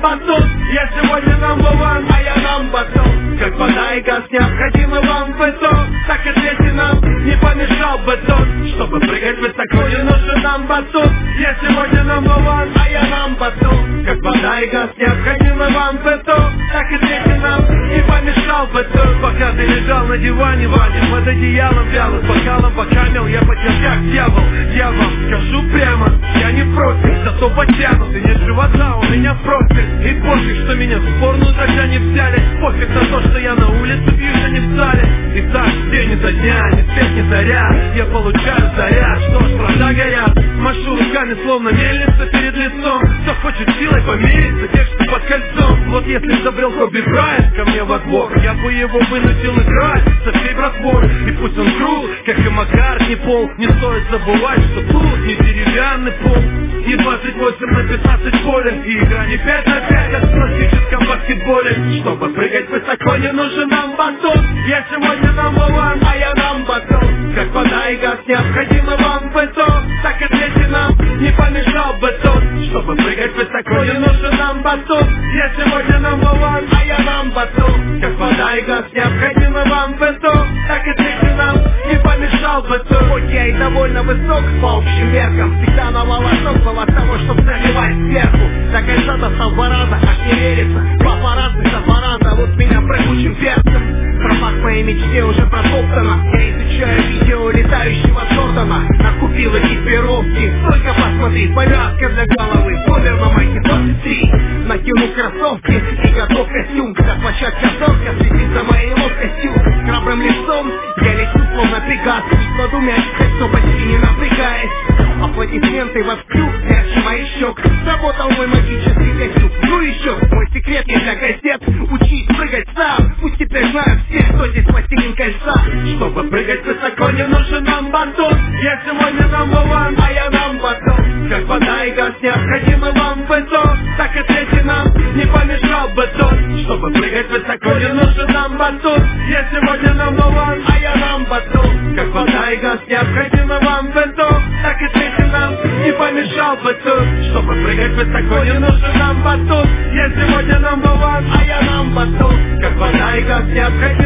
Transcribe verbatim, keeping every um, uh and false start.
батут. Я сегодня number one, а я number two. Как вода и газ необходимы вам в быту, так ответьте нам, не помешал бы тот. Чтобы прыгать высоко, не нужен нам батут. Я сегодня number one, а я number two. Как вода и газ необходимы вам в быту, так ответьте нам, не помешал бы тот. Пока ты лежал на диване, Ваня, под одеялом вялым, бокалом покамил, я потел как дьявол. Я вам скажу прямо, я не против, зато потянут. И нет живота, у меня профиль. И пофиг, что меня в сборную тогда не взяли. Пофиг на то, что я на улице бьюсь, а не в зале. И так, день изо дня, ни свет, ни заря, я получаю заряд, что ж, правда горят. Машу руками, словно мельница перед лицом. Кто хочет силой помериться, тех, что под кольцом. Вот если забрел Коби Брайант ко мне во двор, я бы его вынудил играть со всей братвой. И пусть он крут, как и Маккартни пол. Не стоит забывать, что тут не деревянный пол. Не двадцать восемь на пятнадцать поле. И игра не пять на пять, как в классическом баскетболе. Чтобы прыгать высоко, не нужен нам батут. Я сегодня number one, а я number two. Как вода и газ необходимы вам в быту, так ответьте нам, не помешал бы тот. Чтобы прыгать высоко, не нужен нам батут. Я сегодня number one, а я number two. Как вода и газ необходимы вам в быту, так ответьте нам, не помешал бы тот. Хоть я и довольно высок по общим меркам, всегда на волосок был от того, чтоб заливать сверху. До кольца достал два раза, аж не верится. Папа разных от барана зовут меня прыгучим перцем. Тропа к моей мечте уже протоптана. Я изучаю видео летающего Джордана. Накупил экипировки, только посмотри, повязка для головы, помер на майке двадцать три. Накину кроссовки и готов костюм. Как площадка зорка следит за моей ловкостью. С храбрым лицом я лечу словно пегас. Кладу мяч, но почти не напрягаясь. Аплодисменты вовсю, ярче моих щек. Сработал мой магический костюм. Ну еще, мой секрет не для газет. Учись прыгать сам, пусть теперь знают все, кто здесь властелин кольца. Чтобы прыгать высоко, не нужен нам батут. Я сегодня number one, а я number two. Как вода и газ необходимы вам в быту, так ответьте нам, не помешал бы тот. Чтобы прыгать высоко, не нужен нам батут. Я сегодня number one, а я number two. Как вода и газ необходимы вам в быту, так ответьте нам, не помешал бы тот. Чтобы прыгать высоко, не нужен нам батут. Я сегодня number one, а я number two. Как вода и газ необходимы